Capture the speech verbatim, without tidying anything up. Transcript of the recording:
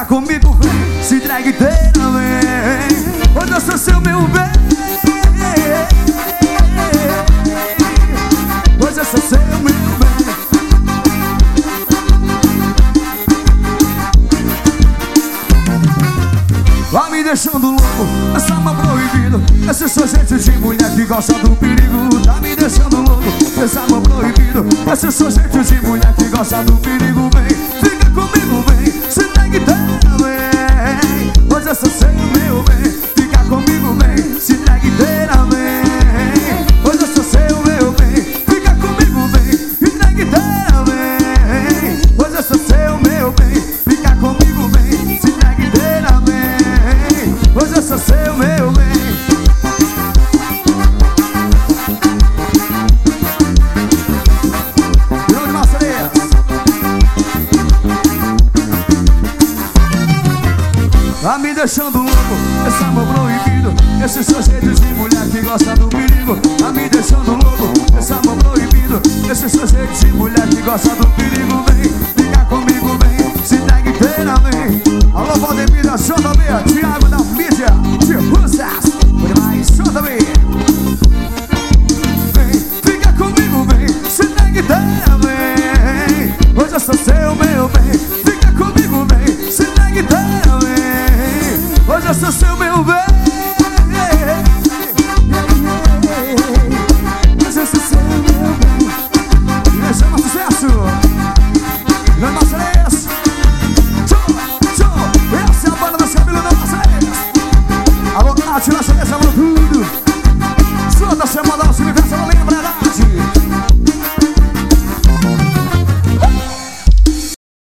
fica comigo, vem, se entrega inteira, vem. Hoje eu sou seu meu bem. Hoje eu sou seu meu bem. Vai me deixando louco, essa mão proibida. Esse seu jeito de mulher que gosta do perigo. Tá me deixando louco, essa mão proibida. Esse seu jeito de mulher que gosta do perigo. Vem, fica comigo, vem, se entrega inteira, vem. Hoje eu sou seu meu bem. Fica comigo, vem, se entrega inteira, vem. Hoje eu sou seu meu bem. Fica comigo, vem, entrega inteira, vem. Hoje eu sou seu meu bem. Fica comigo, vem, se entrega inteira, vem. Hoje eu sou seu meu bem. Virou de Macereias. Tá me deixando louco, esse amor proibido. Esse seu jeito de mulher que gosta do perigo. Tá me deixando louco, esse amor proibido. Esse seu jeito de mulher que gosta do